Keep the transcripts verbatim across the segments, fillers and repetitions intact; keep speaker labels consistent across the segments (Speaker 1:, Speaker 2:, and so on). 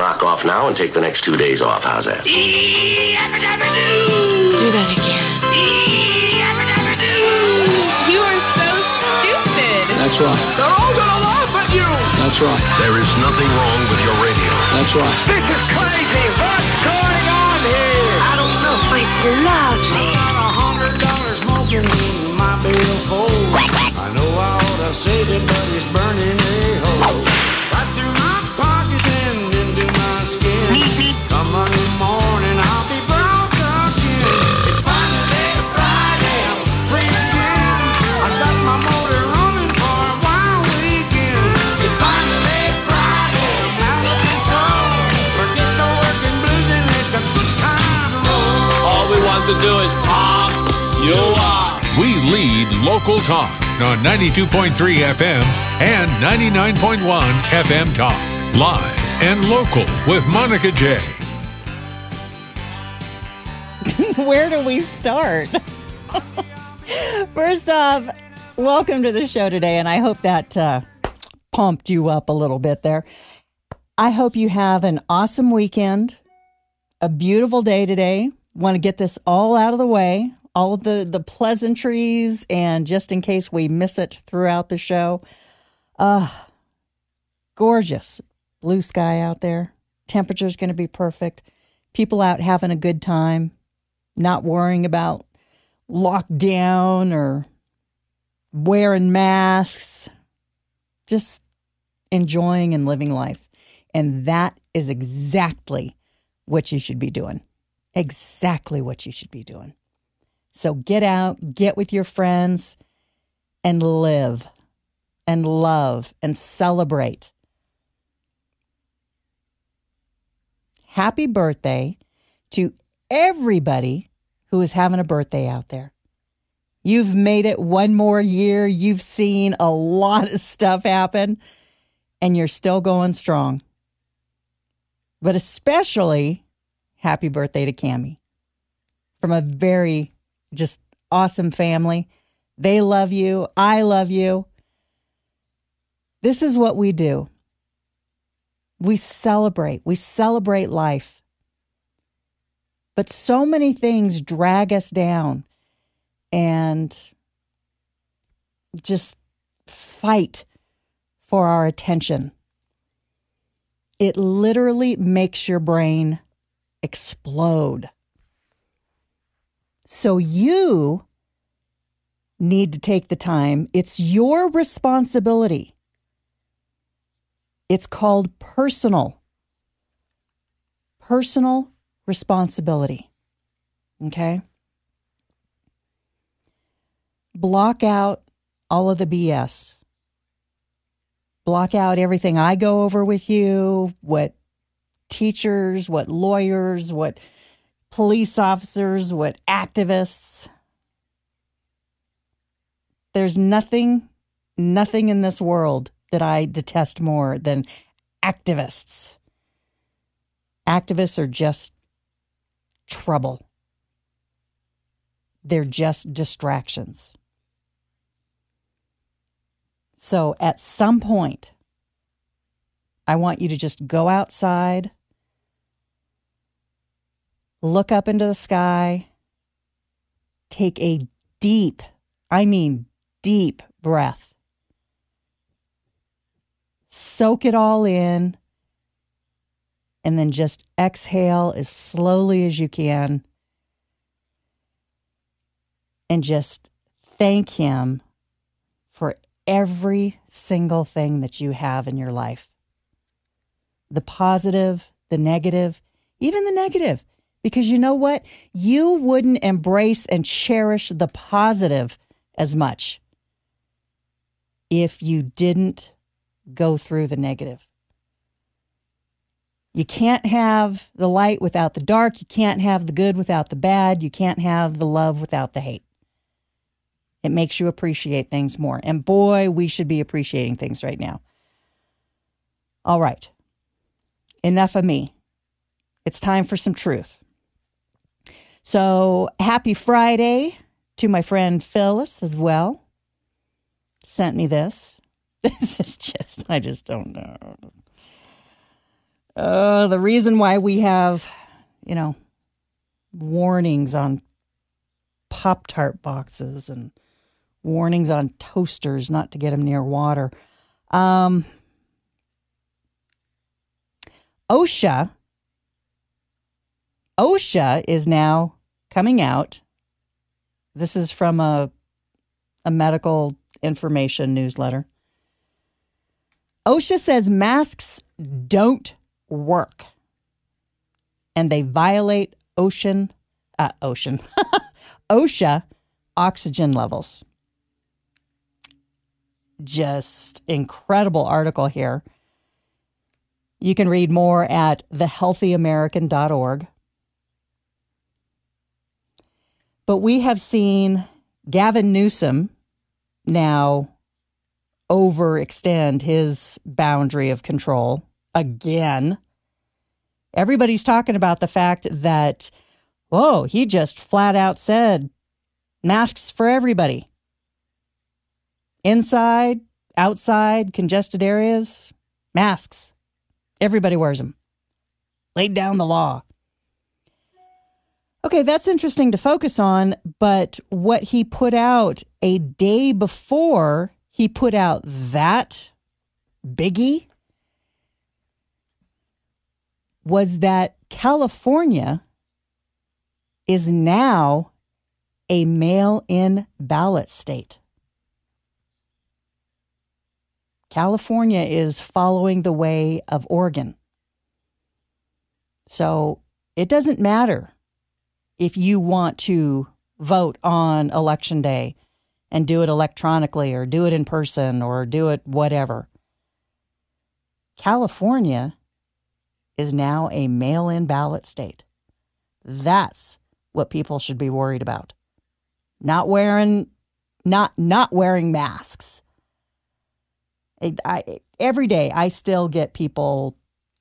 Speaker 1: Rock off now and take the next two days off. How's that?
Speaker 2: Do that again. You are so stupid.
Speaker 3: That's right.
Speaker 4: They're all gonna laugh at you.
Speaker 3: That's right.
Speaker 1: There is nothing wrong with your radio.
Speaker 3: That's right.
Speaker 4: This is crazy. What's going on here?
Speaker 2: I don't know. It's lovely.
Speaker 5: I got a hundred dollars smoking in my billfold. I know I ought to save it, but it's burning a hole right through my pocket and into my skin. Come Monday morning, I'll be broke again. It's Friday, Friday, I'm free again. I got my motor running for a wild weekend. It's Friday, Friday, I'm out of control. Forget the working blues and let the good times roll.
Speaker 6: All we want to do is pop you up.
Speaker 7: We lead local talk on ninety-two point three F M and ninety-nine point one F M Talk. Live and local with Monica J.
Speaker 8: Where do we start? First off, welcome to the show today, and I hope that uh, pumped you up a little bit there. I hope you have an awesome weekend, a beautiful day today. Want to get this all out of the way, all of the, the pleasantries, and just in case we miss it throughout the show, uh, gorgeous blue sky out there. Temperature's going to be perfect. People out having a good time, not worrying about lockdown or wearing masks, just enjoying and living life. And that is exactly what you should be doing. Exactly what you should be doing. So get out, get with your friends, and live, and love, and celebrate. Happy birthday to everybody who is having a birthday out there. You've made it one more year. You've seen a lot of stuff happen, and you're still going strong. But especially, happy birthday to Cammie. From a very just awesome family. They love you. I love you. This is what we do. We celebrate. We celebrate life. But so many things drag us down and just fight for our attention. It literally makes your brain explode. So you need to take the time. It's your responsibility. It's called personal. Personal responsibility. Okay? Block out all of the B S. Block out everything I go over with you, what teachers, what lawyers, what police officers, what activists. There's nothing, nothing in this world that I detest more than activists. Activists are just trouble. They're just distractions. So at some point, I want you to just go outside, look up into the sky, take a deep, I mean deep breath. Soak it all in, and then just exhale as slowly as you can. And just thank him for every single thing that you have in your life. The positive, the negative, even the negative. Because you know what? You wouldn't embrace and cherish the positive as much if you didn't go through the negative. You can't have the light without the dark. You can't have the good without the bad. You can't have the love without the hate. It makes you appreciate things more. And boy, we should be appreciating things right now. All right. Enough of me. It's time for some truth. So happy Friday to my friend Phyllis as well. Sent me this. This is just, I just don't know. Uh, the reason why we have, you know, warnings on Pop-Tart boxes and warnings on toasters not to get them near water. Um, OSHA, OSHA is now coming out. This is from a, a medical information newsletter. OSHA says masks don't work, and they violate ocean, uh, ocean, OSHA oxygen levels. Just incredible article here. You can read more at the healthy american dot org. But we have seen Gavin Newsom now overextend his boundary of control again. Everybody's talking about the fact that, whoa, he just flat out said masks for everybody. Inside, outside, congested areas, masks. Everybody wears them. Laid down the law. Okay, that's interesting to focus on, but what he put out a day before he put out that biggie was that California is now a mail-in ballot state. California is following the way of Oregon. So it doesn't matter if you want to vote on election day and do it electronically or do it in person or do it whatever. California is now a mail-in ballot state. That's what people should be worried about. Not wearing, not not wearing masks. I, I, every day I still get people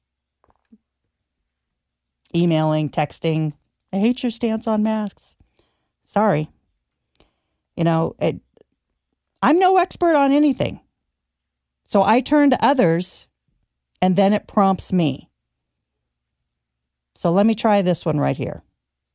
Speaker 8: emailing, texting, I hate your stance on masks. Sorry. You know, it, I'm no expert on anything. So I turn to others and then it prompts me. So let me try this one right here.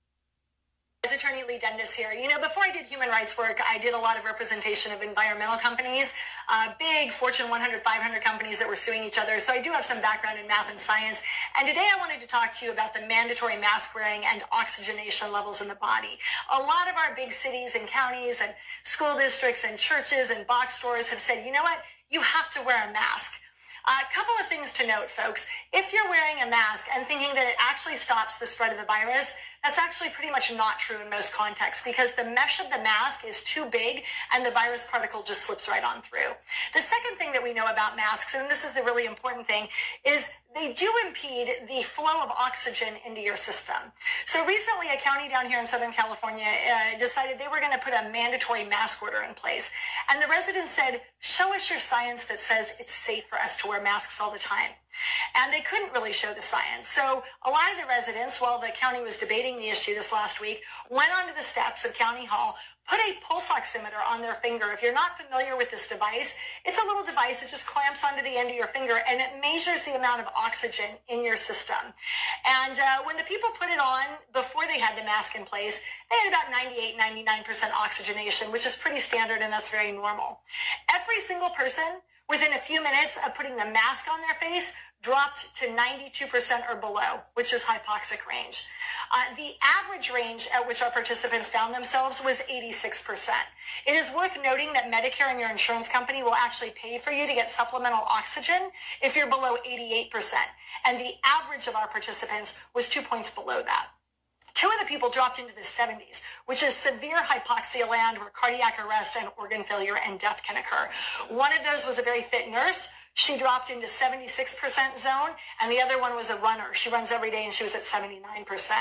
Speaker 3: Attorney Lee Dundas here. You know, before I did human rights work, I did a lot of representation of environmental companies, uh, big Fortune one hundred, five hundred companies that were suing each other. So I do have some background in math and science. And today I wanted to talk to you about the mandatory mask wearing and oxygenation levels in the body. A lot of our big cities and counties and school districts and churches and box stores have said, you know what? You have to wear a mask. A uh, couple of things to note, folks. If you're wearing a mask and thinking that it actually stops the spread of the virus, that's actually pretty much not true in most contexts because the mesh of the mask is too big and the virus particle just slips right on through. The second thing that we know about masks, and this is the really important thing, is they do impede the flow of oxygen into your system. So recently, a county down here in Southern California uh, decided they were going to put a mandatory mask order in place. And the residents said, show us your science that says it's safe for us to wear masks all the time. And they couldn't really show the science. So a lot of the residents, while the county was debating the issue this last week, went onto the steps of County Hall, put a pulse oximeter on their finger. If you're not familiar with this device, it's a little device that just clamps onto the end of your finger and it measures the amount of oxygen in your system. And uh, when the people put it on before they had the mask in place, they had about ninety-eight, ninety-nine percent oxygenation, which is pretty standard and that's very normal. Every single person within a few minutes of putting the mask on their face dropped to ninety-two percent or below, which is hypoxic range. Uh, the average range at which our participants found themselves was eighty-six percent. It is worth noting that Medicare and your insurance company will actually pay for you to get supplemental oxygen if you're below eighty-eight percent. And the average of our participants was two points below that. Two of the people dropped into the seventies, which is severe hypoxia land where cardiac arrest and organ failure and death can occur. One of those was a very fit nurse. She dropped into seventy-six percent zone, and the other one was a runner. She runs every day, and she was at seventy-nine percent.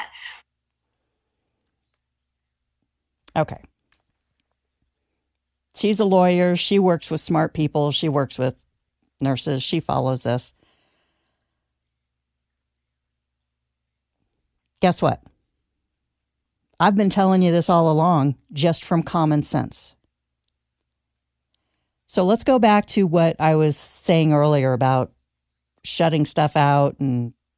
Speaker 8: Okay. She's a lawyer. She works with smart people. She works with nurses. She follows this. Guess what? I've been telling you this all along, just from common sense. So let's go back to what I was saying earlier about shutting stuff out and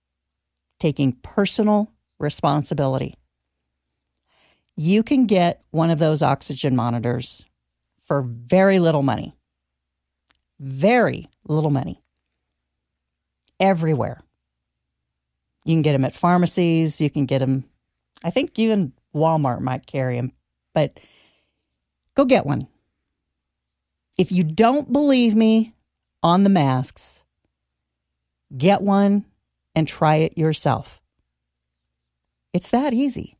Speaker 8: taking personal responsibility. You can get one of those oxygen monitors for very little money. Very little money. Everywhere. You can get them at pharmacies. You can get them, I think even Walmart might carry them. But go get one. If you don't believe me on the masks, get one and try it yourself. It's that easy.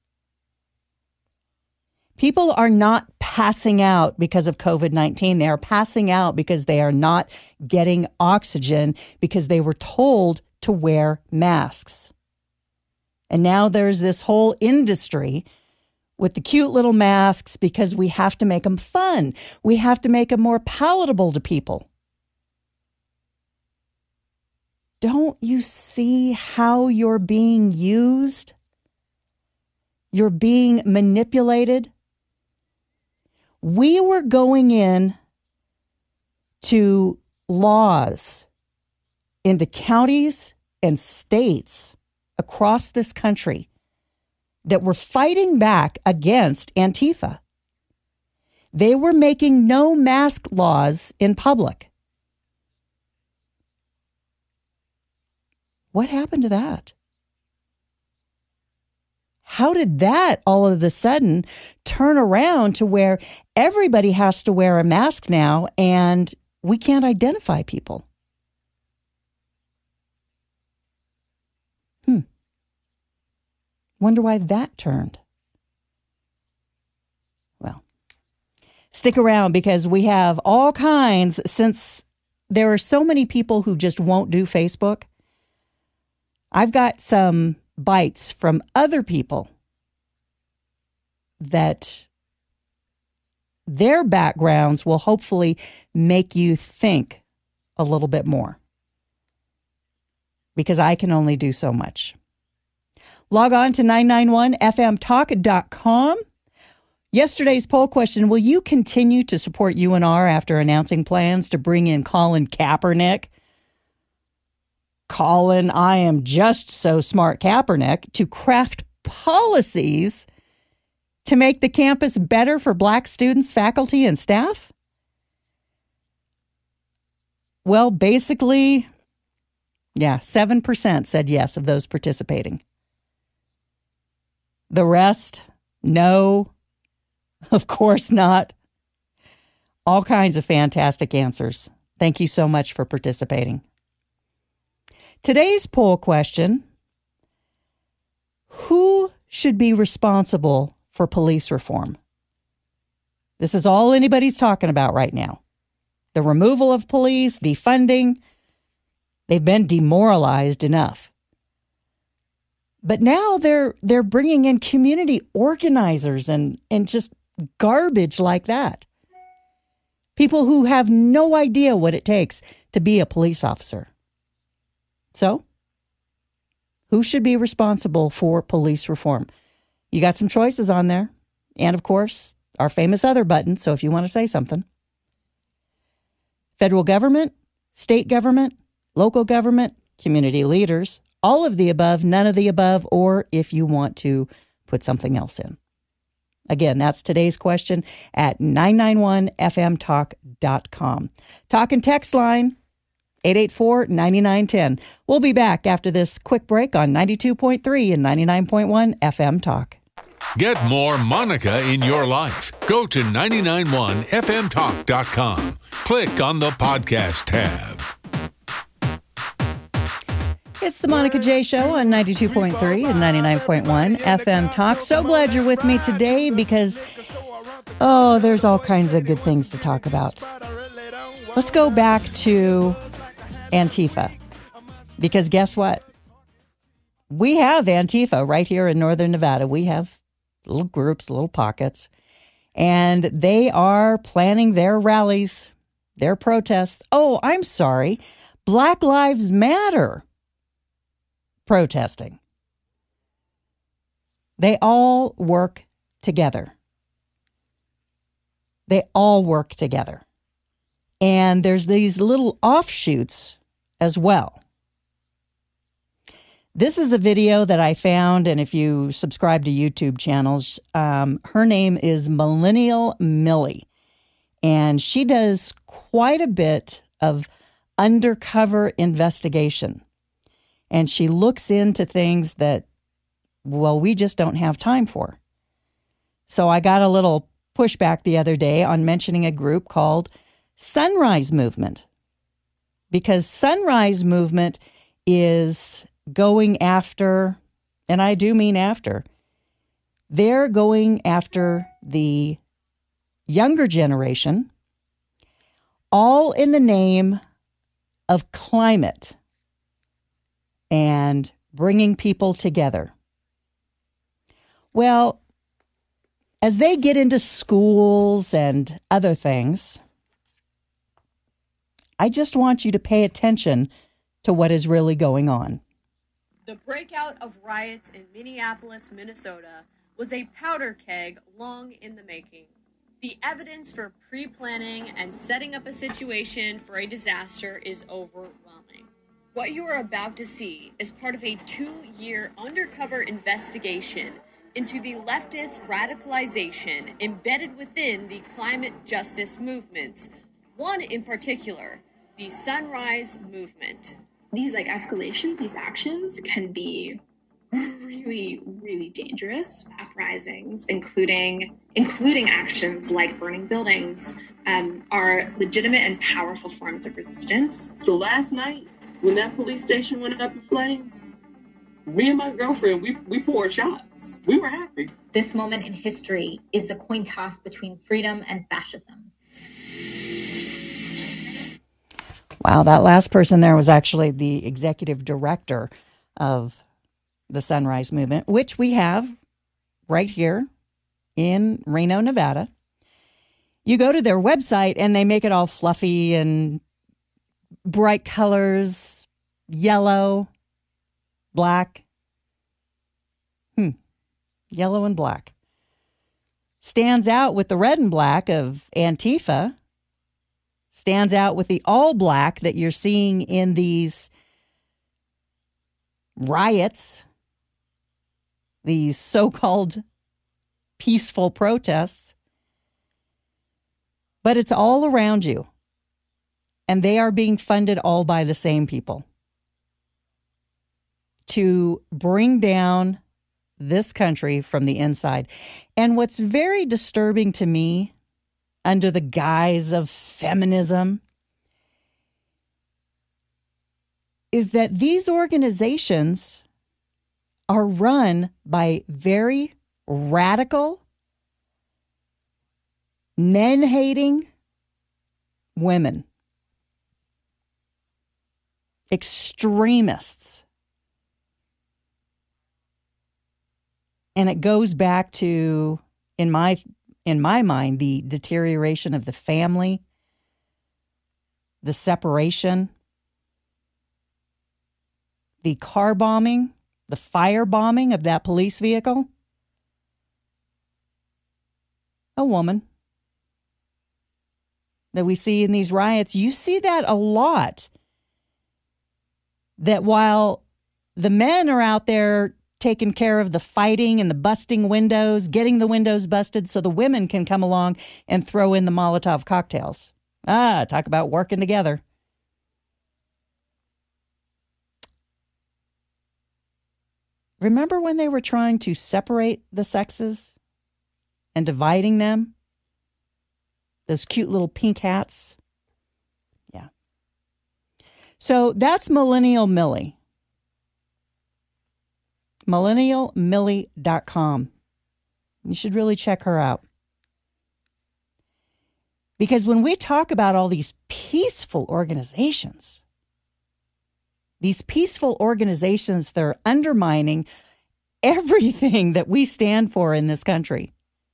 Speaker 8: People are not passing out because of covid nineteen. They are passing out because they are not getting oxygen because they were told to wear masks. And now there's this whole industry with the cute little masks because we have to make them fun. We have to make them more palatable to people. Don't you see how you're being used? You're being manipulated. We were going in to laws into counties and states across this country that were fighting back against Antifa. They were making no mask laws in public. What happened to that? How did that all of a sudden turn around to where everybody has to wear a mask now and we can't identify people? Hmm. Wonder why that turned. Well, stick around because we have all kinds, since there are so many people who just won't do Facebook. I've got some bites from other people that their backgrounds will hopefully make you think a little bit more, because I can only do so much. Log on to nine nine one F M talk dot com. Yesterday's poll question: will you continue to support U N R after announcing plans to bring in Colin Kaepernick? Colin, I am just so smart Kaepernick, to craft policies to make the campus better for Black students, faculty, and staff? Well, basically, yeah, seven percent said yes of those participating. The rest, no, of course not. All kinds of fantastic answers. Thank you so much for participating. Today's poll question: who should be responsible for police reform? This is all anybody's talking about right now. The removal of police, defunding. They've been demoralized enough. But now they're they're bringing in community organizers and, and just garbage like that. People who have no idea what it takes to be a police officer. So, who should be responsible for police reform? You got some choices on there. And, of course, our famous other button, so if you want to say something. Federal government, state government, local government, community leaders, all of the above, none of the above, or if you want to put something else in. Again, that's today's question at nine nine one F M talk dot com. Talk and text line, eight eight four, nine nine one zero. We'll be back after this quick break on ninety-two point three and ninety-nine point one F M Talk.
Speaker 7: Get more Monica in your life. Go to nine nine one F M talk dot com. Click on the podcast tab.
Speaker 8: It's the Monica J Show on ninety-two point three and ninety-nine point one F M Talk. So glad you're with me today because, oh, there's all kinds of good things to talk about. Let's go back to Antifa, because guess what? We have Antifa right here in Northern Nevada. We have little groups, little pockets, and they are planning their rallies, their protests. Oh, I'm sorry. Black Lives Matter protesting. They all work together. They all work together. And there's these little offshoots as well. This is a video that I found, and if you subscribe to YouTube channels, um, her name is Millennial Millie, and she does quite a bit of undercover investigation, and she looks into things that, well, we just don't have time for. So I got a little pushback the other day on mentioning a group called Sunrise Movement, because Sunrise Movement is going after, and I do mean after, they're going after the younger generation, all in the name of climate and bringing people together. Well, as they get into schools and other things, I just want you to pay attention to what is really going on.
Speaker 9: The breakout of riots in Minneapolis, Minnesota was a powder keg long in the making. The evidence for pre-planning and setting up a situation for a disaster is overwhelming. What you are about to see is part of a two-year undercover investigation into the leftist radicalization embedded within the climate justice movements, one in particular, the Sunrise Movement.
Speaker 10: These like escalations, these actions can be really, really dangerous. Uprisings, including including actions like burning buildings, um, are legitimate and powerful forms of resistance.
Speaker 11: So last night, when that police station went up in flames, me and my girlfriend, we, we poured shots. We were happy.
Speaker 12: This moment in history is a coin toss between freedom and fascism.
Speaker 8: Wow, that last person there was actually the executive director of the Sunrise Movement, which we have right here in Reno, Nevada. You go to their website and they make it all fluffy and bright colors, yellow, black. Hmm, yellow and black. Stands out with the red and black of Antifa. Stands out with the all black that you're seeing in these riots, these so-called peaceful protests. But it's all around you. And they are being funded all by the same people to bring down this country from the inside. And what's very disturbing to me, under the guise of feminism, is that these organizations are run by very radical, men-hating women, extremists. And it goes back to, in my in my mind, the deterioration of the family, the separation, the car bombing, the fire bombing of that police vehicle. A woman that we see in these riots, you see that a lot. That while the men are out there taking care of the fighting and the busting windows, getting the windows busted so the women can come along and throw in the Molotov cocktails. Ah, talk about working together. Remember when they were trying to separate the sexes and dividing them? Those cute little pink hats? Yeah. So that's Millennial Millie. millennial millie dot com. You should really check her out. Because when we talk about all these peaceful organizations, these peaceful organizations that are undermining everything that we stand for in this country.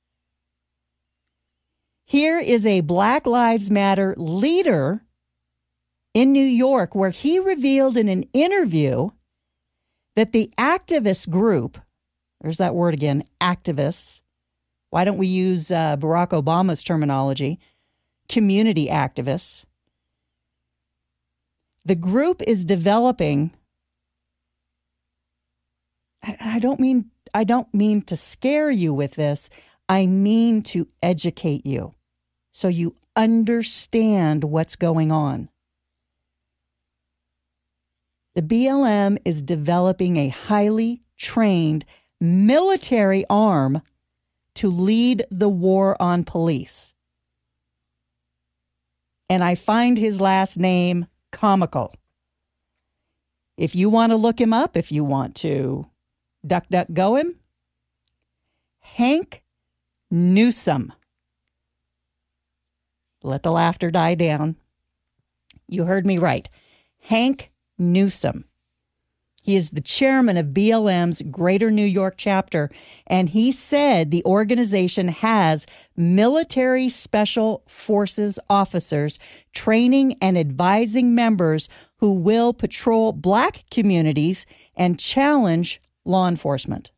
Speaker 8: Here is a Black Lives Matter leader in New York where he revealed in an interview that the activist group, there's that word again, activists. Why don't we use uh, Barack Obama's terminology? Community activists. The group is developing I don't mean I don't mean to scare you with this. I mean to educate you so you understand what's going on. The B L M is developing a highly trained military arm to lead the war on police. And I find his last name comical. If you want to look him up, if you want to duck, duck, go him, Hank Newsom. Let the laughter die down. You heard me right. Hank Newsom. He is the chairman of B L M's Greater New York chapter, and he said the organization has military special forces officers training and advising members who will patrol black communities and challenge law enforcement.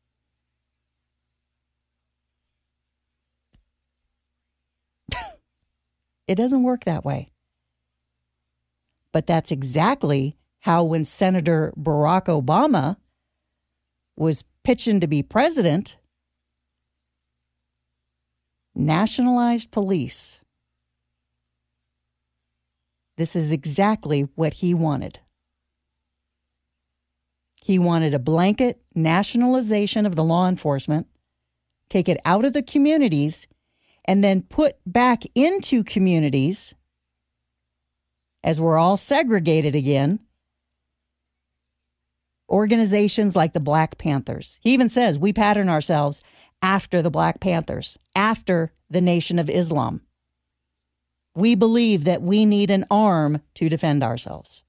Speaker 8: It doesn't work that way. But that's exactly how when Senator Barack Obama was pitching to be president, nationalized police. This is exactly what he wanted. He wanted a blanket nationalization of the law enforcement, take it out of the communities, and then put back into communities, as we're all segregated again, organizations like the Black Panthers. He even says we pattern ourselves after the Black Panthers, after the Nation of Islam. We believe that we need an arm to defend ourselves.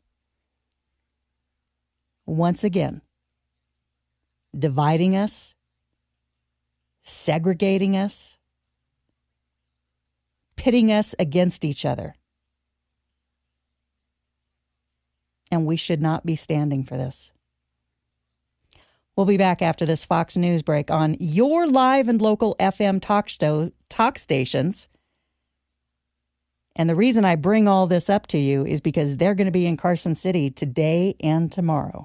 Speaker 8: Once again, dividing us, segregating us, pitting us against each other. And we should not be standing for this. We'll be back after this Fox News break on your live and local F M talk show, talk stations. And the reason I bring all this up to you is because they're going to be in Carson City today and tomorrow.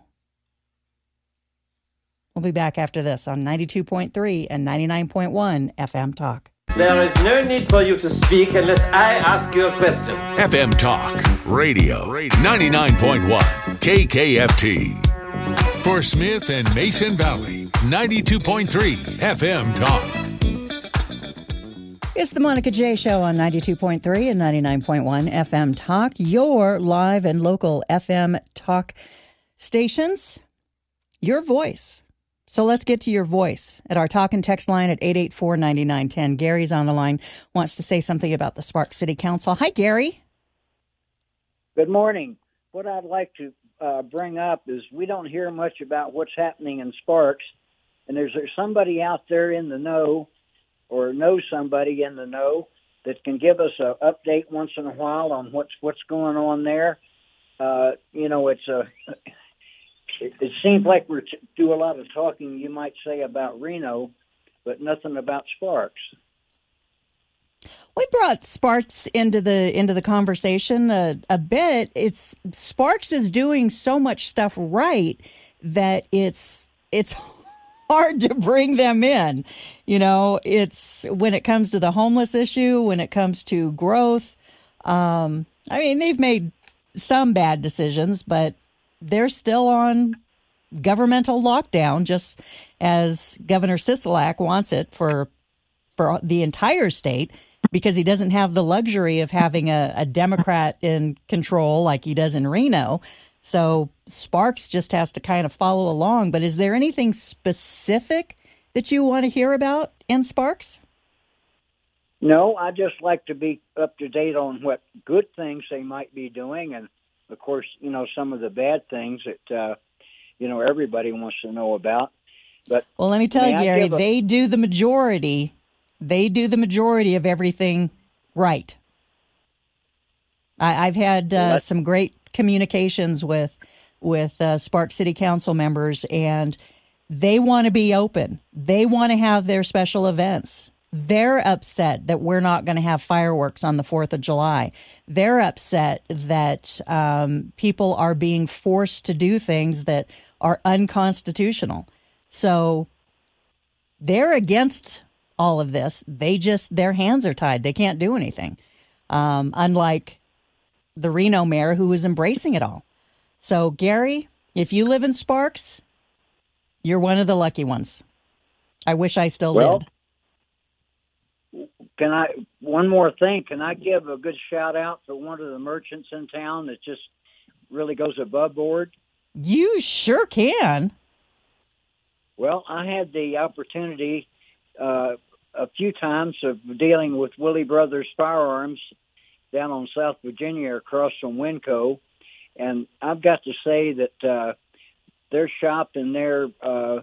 Speaker 8: We'll be back after this on ninety-two point three and ninety-nine point one F M Talk.
Speaker 6: There is no need for you to speak unless I ask you a question.
Speaker 7: F M Talk Radio, ninety-nine point one K K F T. For Smith and Mason Valley, ninety-two point three F M Talk.
Speaker 8: It's the Monica J Show on ninety-two point three and ninety-nine point one F M Talk, your live and local F M Talk stations, your voice. So let's get to your voice at our talk and text line at eight eight four, nine nine one zero. Gary's on the line, wants to say something about the Sparks City Council. Hi, Gary.
Speaker 13: Good morning. What I'd like to uh, bring up is we don't hear much about what's happening in Sparks, and there's there somebody out there in the know or knows somebody in the know that can give us an update once in a while on what's what's going on there. Uh, you know, it's a... It, it seems like we do a lot of talking, you might say, about Reno, but nothing about Sparks.
Speaker 8: We brought Sparks into the into the conversation a, a bit. It's Sparks is doing so much stuff right that it's it's hard to bring them in. You know, it's when it comes to the homeless issue, when it comes to growth. Um, I mean, they've made some bad decisions, but they're still on governmental lockdown, just as Governor Sisolak wants it for for the entire state, because he doesn't have the luxury of having a, a Democrat in control like he does in Reno. So Sparks just has to kind of follow along. But is there anything specific that you want to hear about in Sparks?
Speaker 13: No, I just like to be up to date on what good things they might be doing, and of course, you know, some of the bad things that, uh, you know, everybody wants to know about. But
Speaker 8: well, let me tell you, Gary,
Speaker 13: a-
Speaker 8: they do the majority. They do the majority of everything right. I, I've had uh,
Speaker 13: well,
Speaker 8: some great communications with with uh, Sparks City Council members, and they want to be open. They want to have their special events. They're upset that we're not going to have fireworks on the fourth of July. They're upset that um, people are being forced to do things that are unconstitutional. So they're against all of this. They just, their hands are tied. They can't do anything. Um, unlike the Reno mayor who was embracing it all. So, Gary, if you live in Sparks, you're one of the lucky ones. I wish I still
Speaker 13: well,
Speaker 8: did.
Speaker 13: Can I, one more thing, can I give a good shout out to one of the merchants in town that just really goes above board?
Speaker 8: You sure can.
Speaker 13: Well, I had the opportunity uh, a few times of dealing with Willie Brothers Firearms down on South Virginia across from Winco. And I've got to say that uh, their shop and their, uh,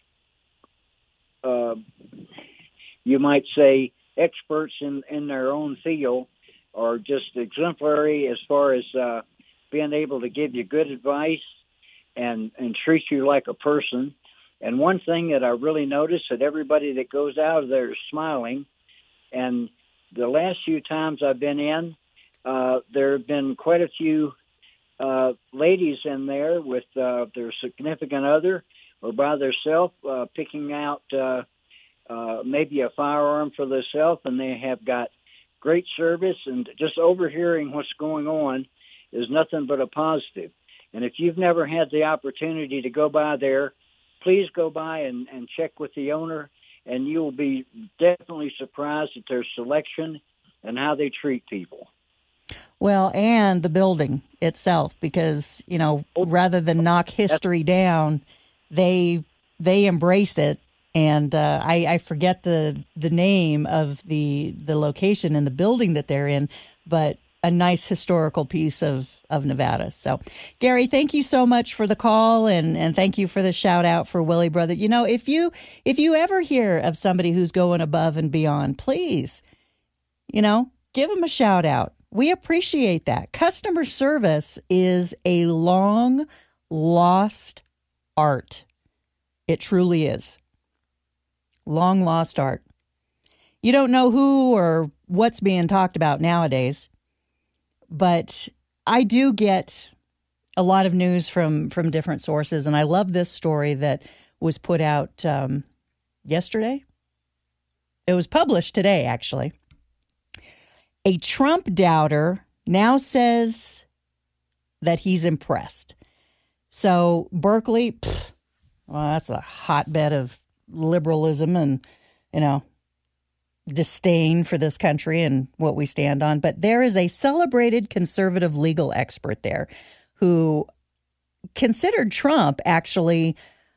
Speaker 13: uh, you might say, experts in, in their own field are just exemplary as far as uh, being able to give you good advice and, and treat you like a person. And one thing that I really noticed that everybody that goes out of there is smiling. And the last few times I've been in, uh, there have been quite a few uh, ladies in there with uh, their significant other or by themselves uh, picking out uh, uh, maybe a firearm for themselves, and they have got great service. And just overhearing what's going on is nothing but a positive. And if you've never had the opportunity to go by there, please go by and, and check with the owner, and you will be definitely surprised at their selection and how they treat people.
Speaker 8: Well, and the building itself, because, you know, rather than knock history down, they they embrace it. And uh, I, I forget the the name of the the location and the building that they're in, but a nice historical piece of, of Nevada. So, Gary, thank you so much for the call, and, and thank you for the shout out for Willie Brother. You know, if you if you ever hear of somebody who's going above and beyond, please, you know, give them a shout out. We appreciate that. Customer service is a long lost art. It truly is. Long lost art. You don't know who or what's being talked about nowadays, but I do get a lot of news from, from different sources, and I love this story that was put out um, yesterday. It was published today, actually. A Trump doubter now says that he's impressed. So Berkeley, pff, well, that's a hotbed of liberalism and, you know, disdain for this country and what we stand on. But there is a celebrated conservative legal expert there who considered Trump actually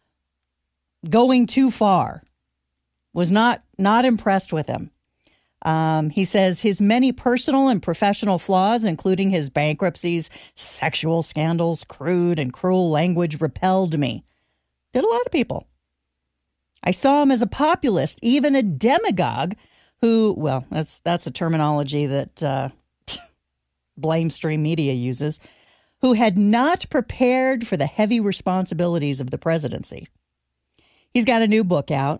Speaker 8: going too far, was not not impressed with him. Um, he says his many personal and professional flaws, including his bankruptcies, sexual scandals, crude and cruel language, repelled me. Did a lot of people. I saw him as a populist, even a demagogue who, well, that's that's a terminology that uh, Blamestream Media uses, who had not prepared for the heavy responsibilities of the presidency. He's got a new book out.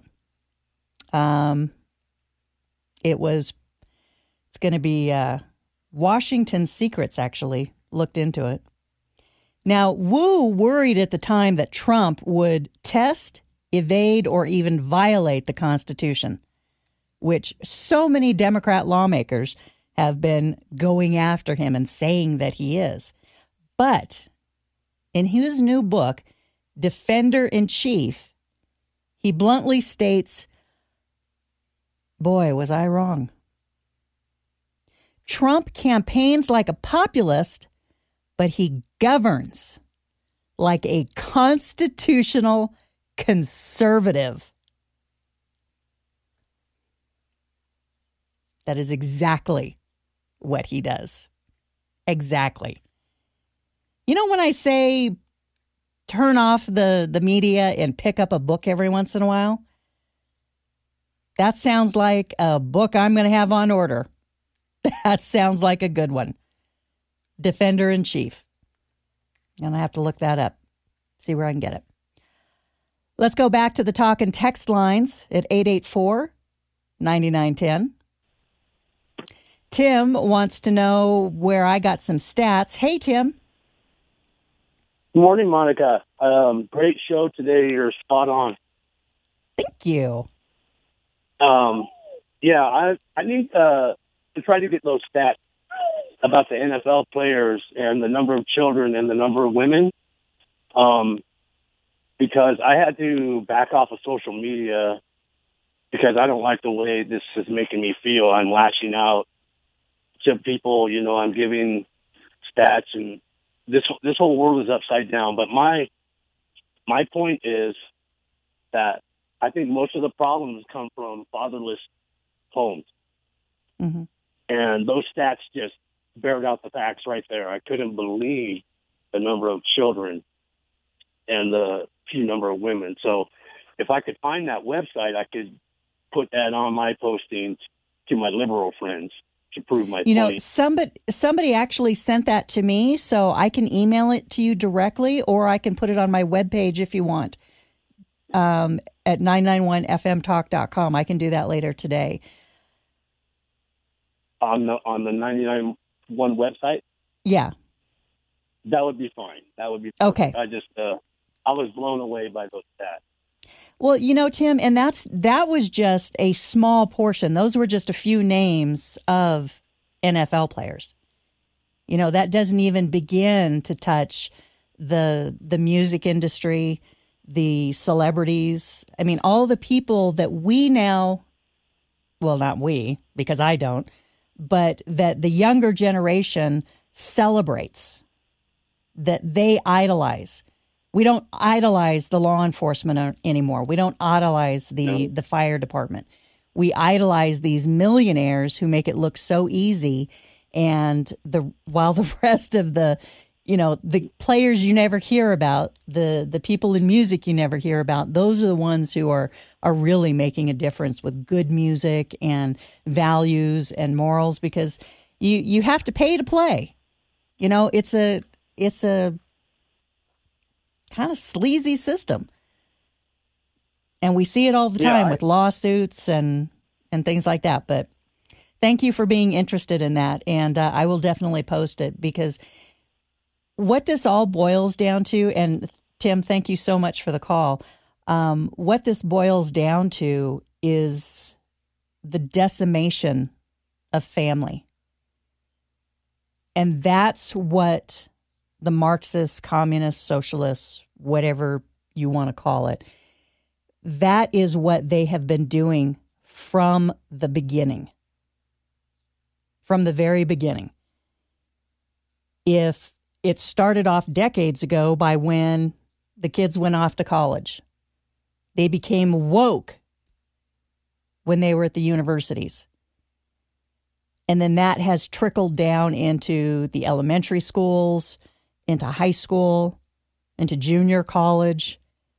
Speaker 8: Um, it was, it's going to be uh, Washington Secrets, actually, looked into it. Now, Wu worried at the time that Trump would test, evade, or even violate the Constitution, which so many Democrat lawmakers have been going after him and saying that he is. But in his new book, Defender in Chief, he bluntly states, boy, was I wrong. Trump campaigns like a populist, but he governs like a constitutional conservative. That is exactly what he does. Exactly. You know, when I say turn off the, the media and pick up a book every once in a while, that sounds like a book I'm going to have on order. That sounds like a good one. Defender in Chief. And I have to look that up, see where I can get it. Let's go back to the talk and text lines at eight eight four, nine nine one zero. Tim wants to know where I got some stats. Hey, Tim.
Speaker 14: Good morning, Monica. Um, great show today. You're spot on.
Speaker 8: Thank you.
Speaker 14: Um, yeah, I I need uh, to try to get those stats about the N F L players and the number of children and the number of women, um, because I had to back off of social media because I don't like the way this is making me feel. I'm lashing out to people, you know, I'm giving stats, and this this whole world is upside down. But my my point is that I think most of the problems come from fatherless homes.
Speaker 8: Mm-hmm.
Speaker 14: And those stats just bared out the facts right there. I couldn't believe the number of children and the few number of women. So if I could find that website, I could put that on my postings to my liberal friends to prove my
Speaker 8: you
Speaker 14: point.
Speaker 8: know, somebody somebody actually sent that to me, so I can email it to you directly, or I can put it on my webpage if you want, um, at nine nine one f m talk dot com. I can do that later today.
Speaker 14: On the on the ninety-nine one website?
Speaker 8: Yeah.
Speaker 14: That would be fine. That would be perfect.
Speaker 8: Okay.
Speaker 14: I just, uh, I was blown away by those stats.
Speaker 8: Well, you know, Tim, and that's that was just a small portion. Those were just a few names of N F L players. You know, that doesn't even begin to touch the the music industry, the celebrities. I mean, all the people that we now, well, not we, because I don't, but that the younger generation celebrates, that they idolize. We don't idolize the law enforcement anymore. We don't idolize the, no. the fire department. We idolize these millionaires who make it look so easy. And the while the rest of the, you know, the players you never hear about, the the people in music you never hear about, those are the ones who are are really making a difference with good music and values and morals, because you you have to pay to play. You know, it's a it's a kind of sleazy system. And we see it all the time yeah, I, with lawsuits and, and things like that. But thank you for being interested in that. And uh, I will definitely post it, because what this all boils down to, and Tim, thank you so much for the call. Um, what this boils down to is the decimation of family. And that's what the Marxists, communists, socialists, whatever you want to call it, that is what they have been doing from the beginning. From the very beginning. If it started off decades ago by when the kids went off to college, they became woke when they were at the universities. And then that has trickled down into the elementary schools, into high school, into junior college,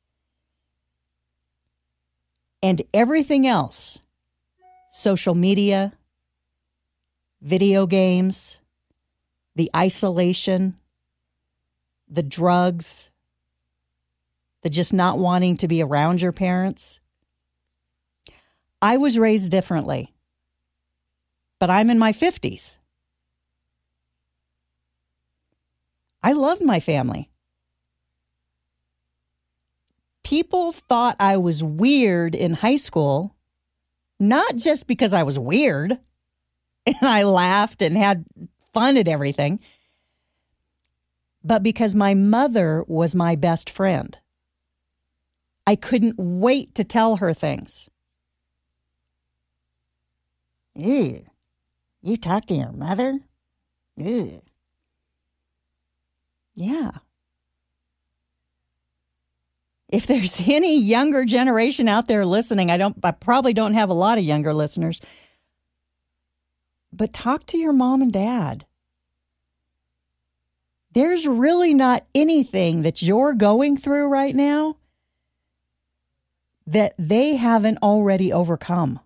Speaker 8: and everything else. Social media, video games, the isolation, the drugs, the just not wanting to be around your parents. I was raised differently, but I'm in my fifties. I loved my family. People thought I was weird in high school, not just because I was weird and I laughed and had fun at everything, but because my mother was my best friend. I couldn't wait to tell her things. Ew, you talk to your mother? Ew. Yeah. If there's any younger generation out there listening, I don't I probably don't have a lot of younger listeners, but talk to your mom and dad. There's really not anything that you're going through right now that they haven't already overcome.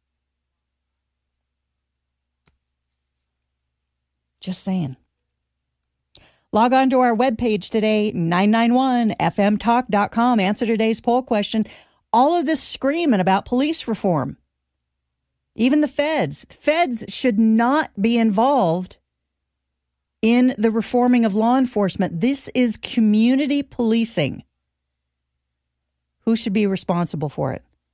Speaker 8: Just saying. Log on to our webpage today, nine nine one f m talk dot com. Answer today's poll question. All of this screaming about police reform. Even the feds. Feds should not be involved in the reforming of law enforcement. This is community policing. Who should be responsible for it?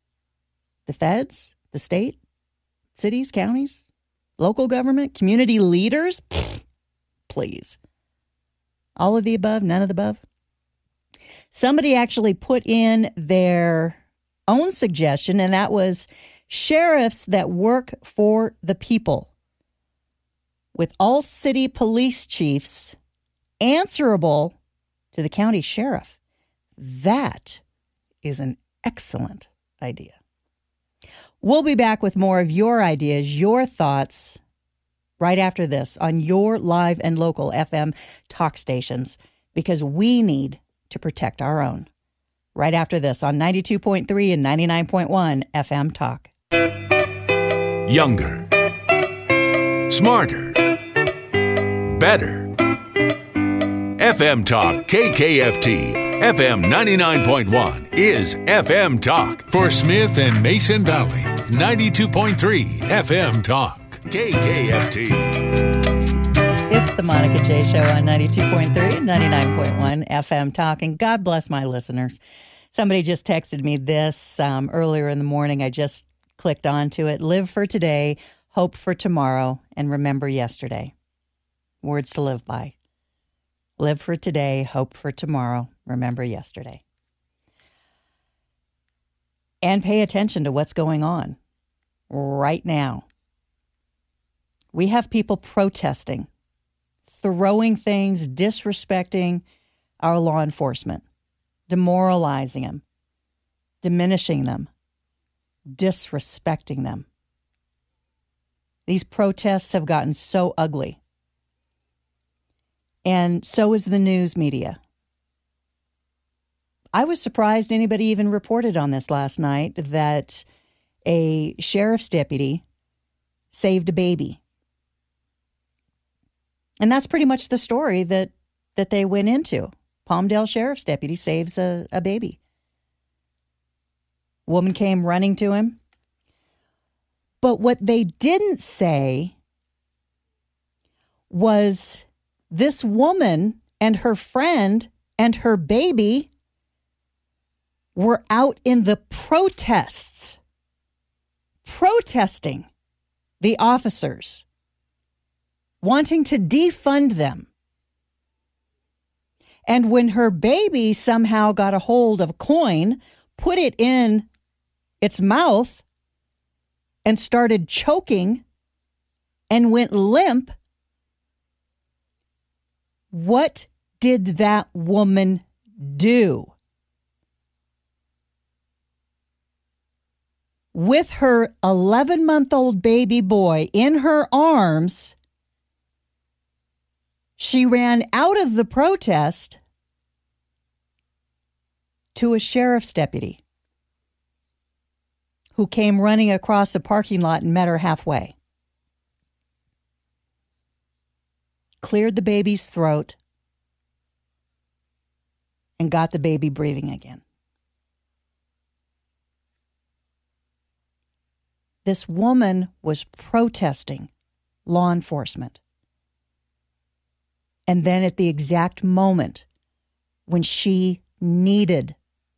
Speaker 8: The feds? The state? Cities? Counties? Local government? Community leaders? Pfft, please. All of the above? None of the above? Somebody actually put in their own suggestion, and that was sheriffs that work for the people, with all city police chiefs answerable to the county sheriff. That is an excellent idea. We'll be back with more of your ideas, your thoughts, right after this on your live and local F M talk stations, because we need to protect our own. Right after this on ninety-two point three and ninety-nine point one F M Talk.
Speaker 7: Younger. Smarter. Better. F M Talk K K F T F M ninety-nine point one is F M Talk. For Smith and Mason Valley, ninety-two point three F M Talk K K F T.
Speaker 8: It's the Monica J. Show on ninety-two point three and ninety-nine point one F M Talk. And God bless my listeners. Somebody just texted me this um, earlier in the morning. I just clicked onto it. Live for today, hope for tomorrow, and remember yesterday. Words to live by. Live for today, hope for tomorrow, remember yesterday. And pay attention to what's going on right now. We have people protesting, throwing things, disrespecting our law enforcement, demoralizing them, diminishing them, disrespecting them. These protests have gotten so ugly. And so is the news media. I was surprised anybody even reported on this last night, that a sheriff's deputy saved a baby. And that's pretty much the story that, that they went into. Palmdale Sheriff's deputy saves a, a baby. Woman came running to him. But what they didn't say was this woman and her friend and her baby were out in the protests, protesting the officers, wanting to defund them. And when her baby somehow got a hold of a coin, put it in its mouth, and started choking and went limp, what did that woman do? With her eleven-month-old baby boy in her arms, she ran out of the protest to a sheriff's deputy who came running across a parking lot and met her halfway. Cleared the baby's throat, and got the baby breathing again. This woman was protesting law enforcement. And then at the exact moment when she needed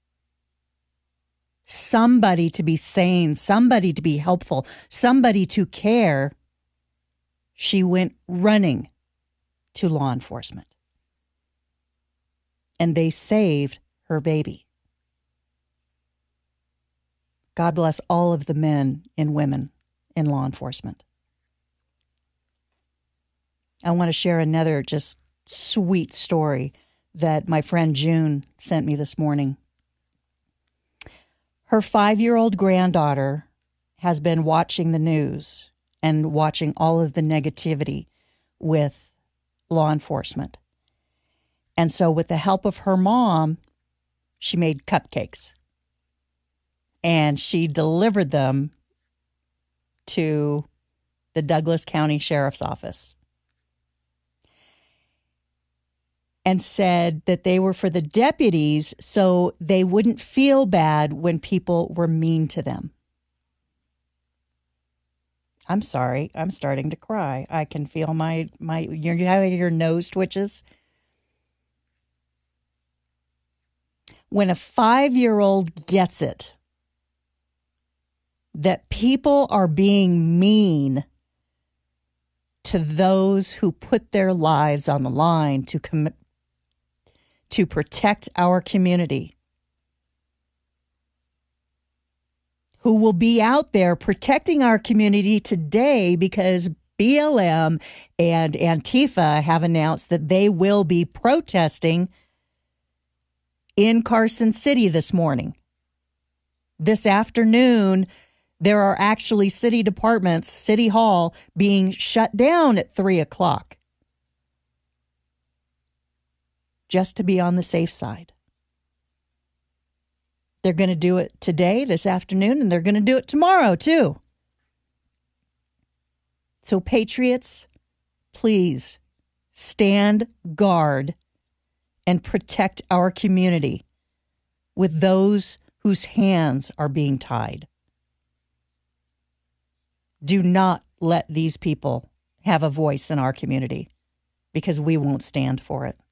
Speaker 8: somebody to be sane, somebody to be helpful, somebody to care, she went running to law enforcement. And they saved her baby. God bless all of the men and women in law enforcement. I want to share another just sweet story that my friend June sent me this morning. Her five-year-old granddaughter has been watching the news and watching all of the negativity with law enforcement. And so with the help of her mom, she made cupcakes. And she delivered them to the Douglas County Sheriff's Office. And said that they were for the deputies so they wouldn't feel bad when people were mean to them. I'm sorry. I'm starting to cry. I can feel my, my you have your nose twitches. When a five-year-old gets it, that people are being mean to those who put their lives on the line to com- to protect our community, who will be out there protecting our community today because B L M and Antifa have announced that they will be protesting in Carson City this morning. This afternoon, there are actually city departments, City Hall, being shut down at three o'clock just to be on the safe side. They're going to do it today, this afternoon, and they're going to do it tomorrow, too. So, patriots, please stand guard and protect our community with those whose hands are being tied. Do not let these people have a voice in our community because we won't stand for it.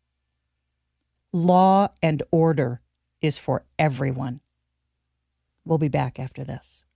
Speaker 8: Law and order is for everyone. We'll be back after this.